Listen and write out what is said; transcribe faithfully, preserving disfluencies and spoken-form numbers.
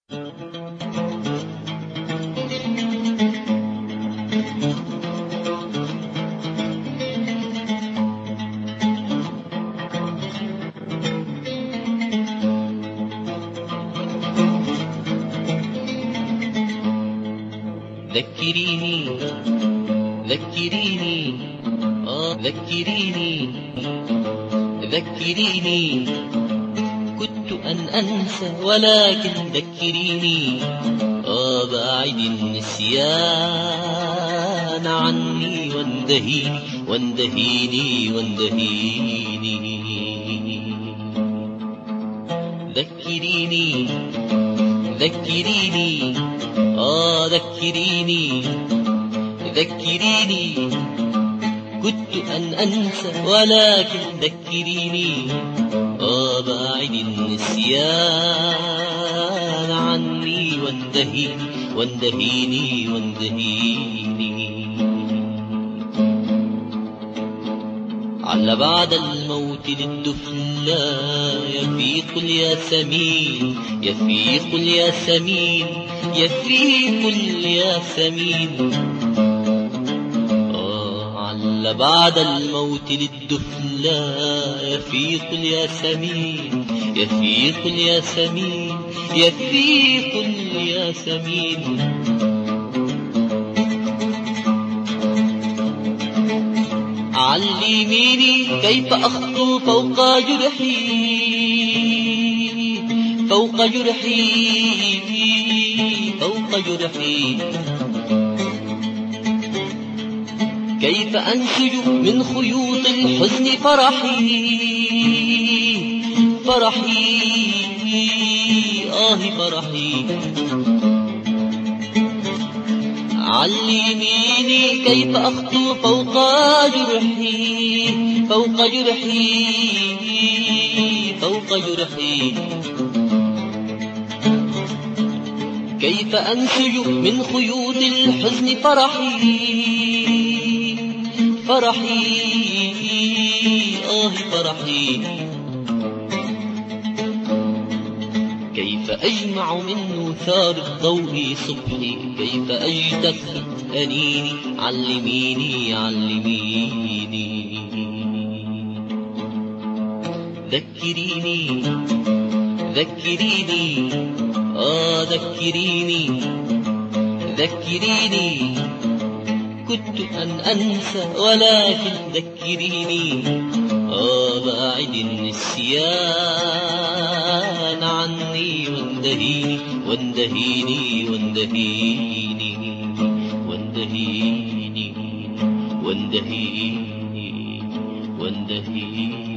ذكريني ذكريني آه ذكريني ذكريني كنت أن أنسى ولكن ذكريني آه باعد النسيان عني واندهيني واندهيني واندهيني ذكريني ذكريني آه ذكريني ذكريني كنت أن أنسى ولكن ذكريني آه باعد النسيان عني واندهيني واندهيني واندهيني على بعد الموت للدفن لا يفيق الياسمين يفيق الياسمين يفيق الياسمين آه على بعد الموت للدفن لا يفيق الياسمين يفيق الياسمين يفيق الياسمين علميني كيف أخطو فوق جرحي فوق جرحي فوق جرحي كيف أنسج من خيوط الحزن فرحي فرحي آه فرحي علميني كيف أخطو فوق جرحي فوق جرحي فوق جرحي كيف أنسج من خيوط الحزن فرحي فرحي آه فرحي كيف أجمع من نثار الضوء صبحي كيف أجتث أنيني علميني علميني ذكريني ذكريني آه ذكريني ذكريني كنت أن أنسى ولكن ذكريني آه باعد النسيان عني واندهيني واندهيني واندهيني واندهيني واندهيني واندهيني